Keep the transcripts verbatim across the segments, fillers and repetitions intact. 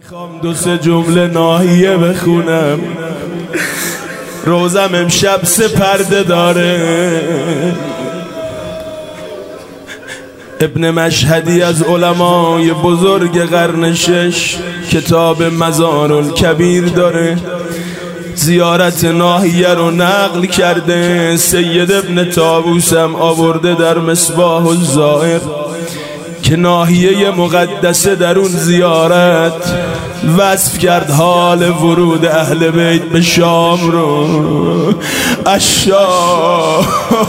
میخوام دو سه جمله ناحیه بخونم. روزم امشب سه پرده داره. ابن مشهدی از علمای بزرگ قرن شش کتاب مزارالکبیر داره، زیارت ناحیه رو نقل کرده. سید ابن طاووس هم آورده در مصباح الزائر که ناحیه مقدسه در اون زیارت وصف کرد حال ورود اهل بیت به شام رو. الشام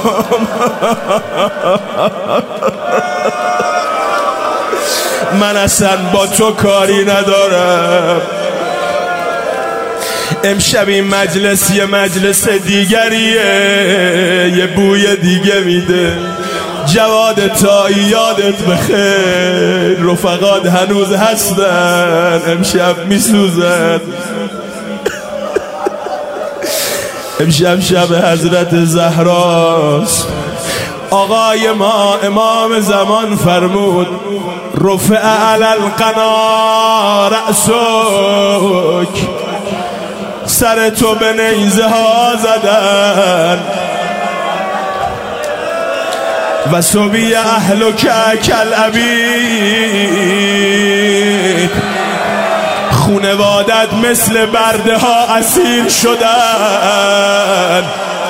من اصلا با تو کاری ندارم. امشب این مجلس یه مجلس دیگریه، یه بوی دیگه میده. جواد تایی یادت بخیر، رفقات هنوز هستن، امشب میسوزن. امشب شب حضرت زهراست. آقای ما امام زمان فرمود رفع علی القنا رأسک، سر تو به نیزه ها زدن. و صبی اهلک کالعبید، خونوادت مثل برده ها اسیر شدن.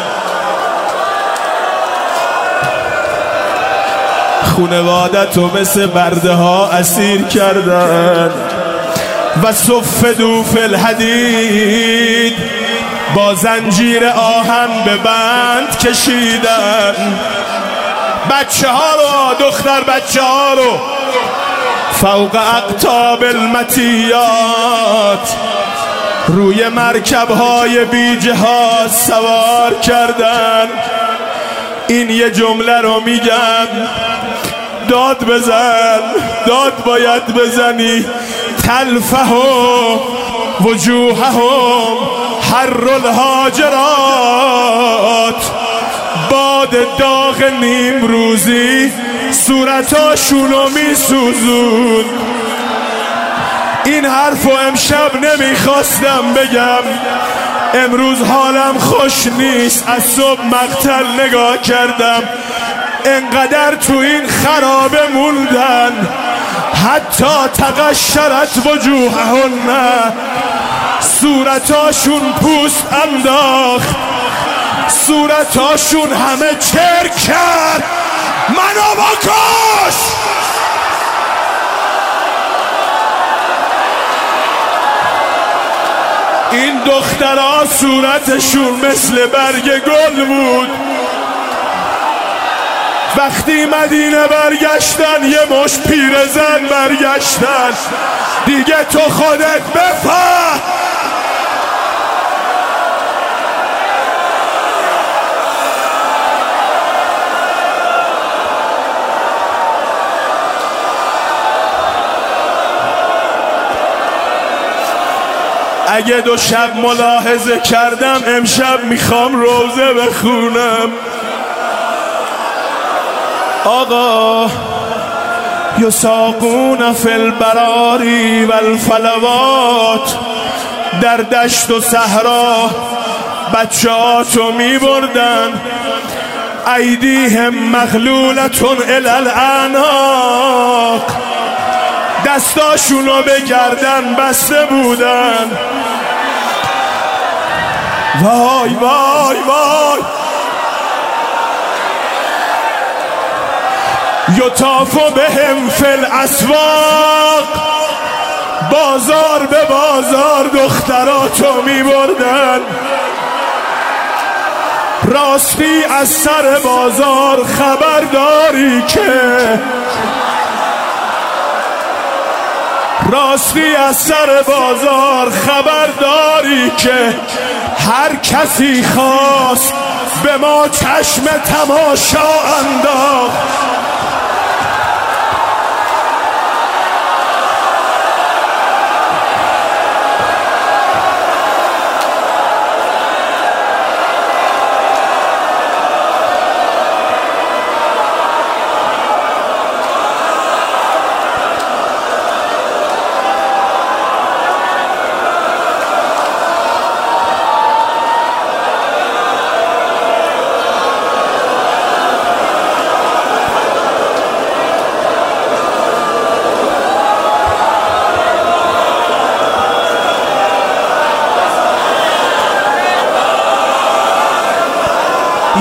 خونوادتو مثل برده ها اسیر کردن. و صفدوا فی الحدید، با زنجیر آهن به بند کشیدن. بچه ها رو، دختر بچه ها رو فوق اقطاب المطیات روی مرکب های بیجه ها سوار کردن. این یه جمله رو میگم، داد بزن، داد باید بزنی. تلفه وجوههم حر الحاجرات، باد داغ نیم روزی صورتاشونو میسوزون. این حرفو امشب نمیخواستم بگم، امروز حالم خوش نیست. از صبح مقتل نگاه کردم، انقدر تو این خرابه موندن. حتی تقشرت وجوههن، صورتاشون پوست انداخت، صورتاشون همه چرک کرد. منو بکش. این دخترها صورتشون مثل برگ گل بود. وقتی مدینه برگشتن یه مش پیرزن برگشتن. دیگه تو خودت بفهم. اگه دو شب ملاحظه کردم، امشب میخوام روزه بخونم. آقا یساقون فی البراری و الفلوات، در دشت و صحرا بچه هاتو می بردن. ایدیهم مغلولتون الی الاعناق، دستاشونو به گردن بسته بودن. وای وای وای. یطاف بهم فی الاسواق، بازار به بازار دختراتو می بردن. راستی از سر بازار خبرداری که، راستی از سر بازار خبرداری که هر کسی خواست به ما چشم تماشا انداخت.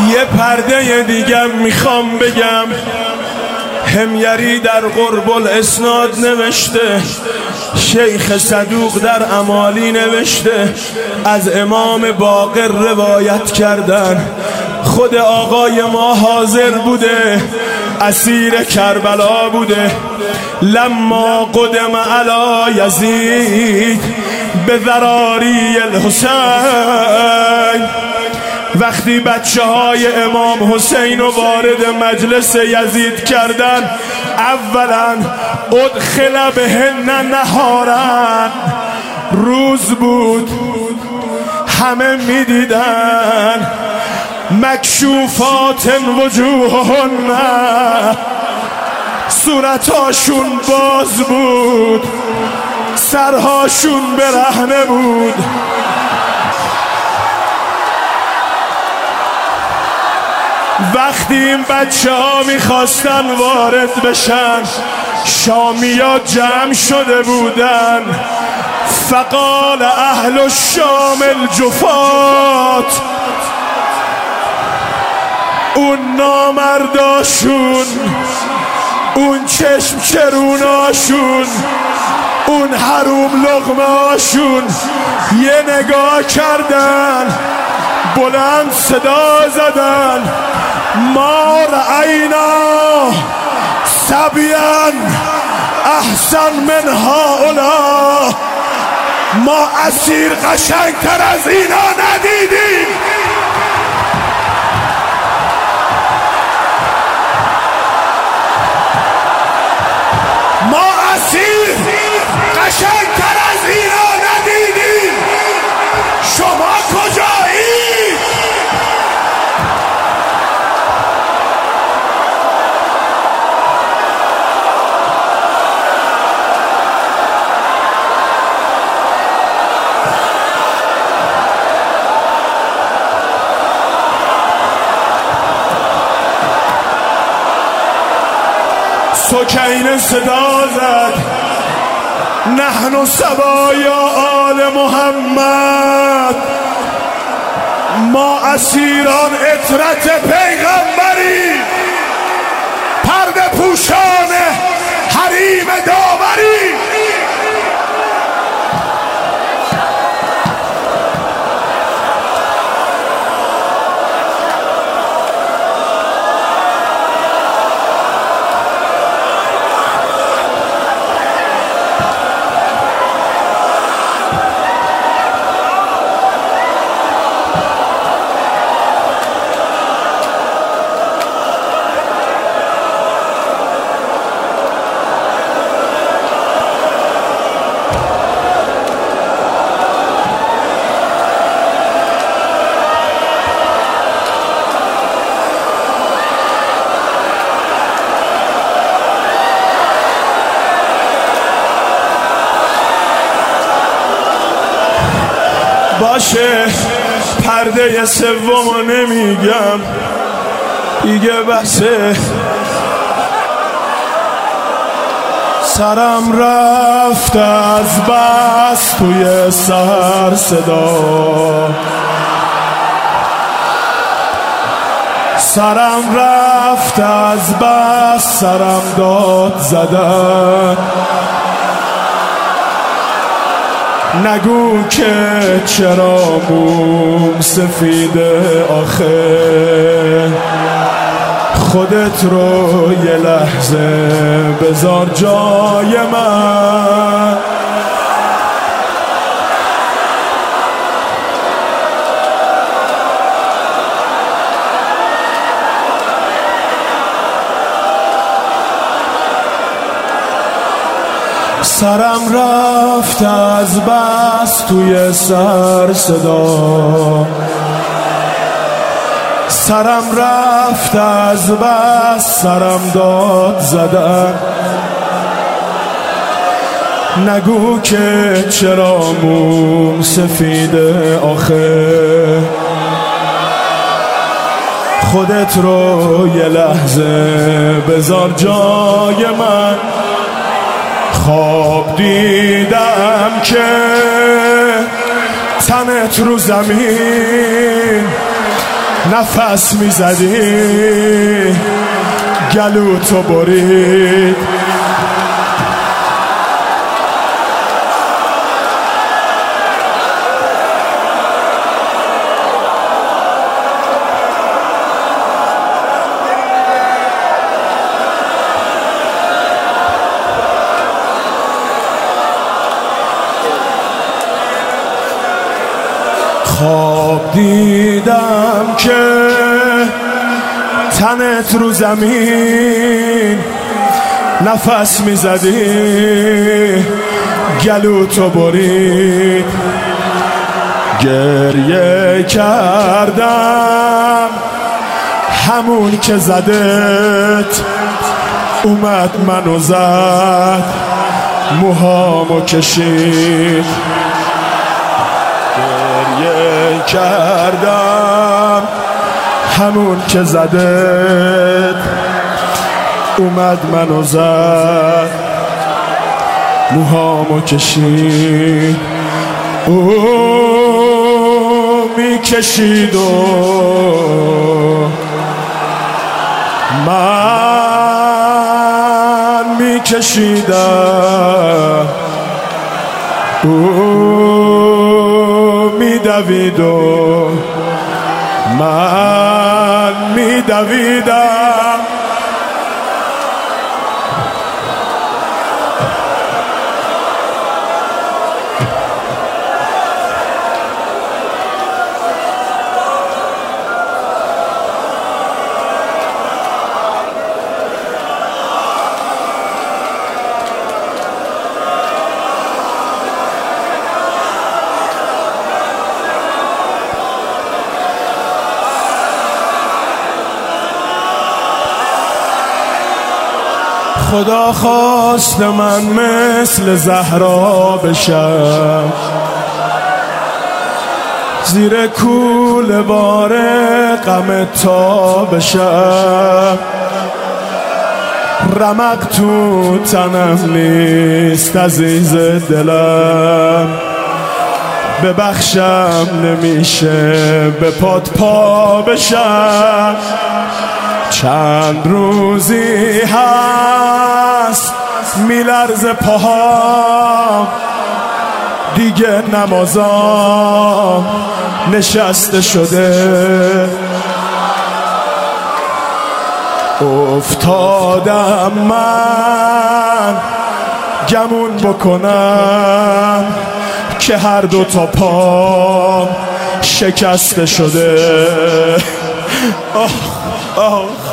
یه پرده دیگه میخوام بگم. حمیری در قرب الاسناد نوشته، شیخ صدوق در امالی نوشته، از امام باقر روایت کردن، خود آقای ما حاضر بوده، اسیر کربلا بوده. لما قدم علی یزید به ذراری الحسین، وقتی بچه های امام حسین رو وارد مجلس یزید کردن، اولا ادخل بهن نهارن، روز بود، همه میدیدن، مکشوفات وجوههن، صورتاشون باز بود، سرهاشون برهنه بود. وقتی این بچه ها میخواستن وارد بشن، شامیا جمع شده بودن. فقال اهل الشام الجفات، اون نامرداشون، اون چشم چروناشون، اون حروم لقمه هاشون یه نگاه کردن، بلند صدا زدن، ما رأینا سبیان احسن من هؤلاء، ما اسیر قشنگتر از اینا ندیدیم. ما اسیر قشنگتر از اینا ندیدیم. شما کجایید؟ سکینه صدا زد، نحن سبایا آل محمد، ما اسیران اطرت پیغمبری، پرده پوشان حریم داوری. باشه، پرده سومو نمیگم دیگه، بسه. سرم رفت از بس توی سر صدا، سرم رفت از بس سرم داد زدن. نگو که چرا موم سفیده آخه، خودت رو یه لحظه بذار جای من. سرم رفت از بس توی سر صدا، سرم رفت از بس سرم داد زدن. نگو که چرا موم سفیده آخه، خودت رو یه لحظه بذار جای من. خواب دیدم که تنت رو زمین، نفس میزدی گلو تو برید. خواب دیدم که تنت رو زمین نفس میزدی گلو تو برید. گریه کردم همون که زدت اومد منو زد موهامو کشید. گریه کردم همون که زدت اومد منو زد موهامو کشید. او میکشید و من میکشیدم. او میدوید و من میدویدم. خدا خواست من مثل زهرا بشم، زیر کوله بار غم تا بشم. رمق تو تنم نیست عزیز دلم، ببخشم نمیشه به پات پا بشم. چند روزی هست میلرزه پاهام، دیگه نمازام نشسته شده. افتادم من گمون بکنم که هر دو تا پام شکسته شده. آه آه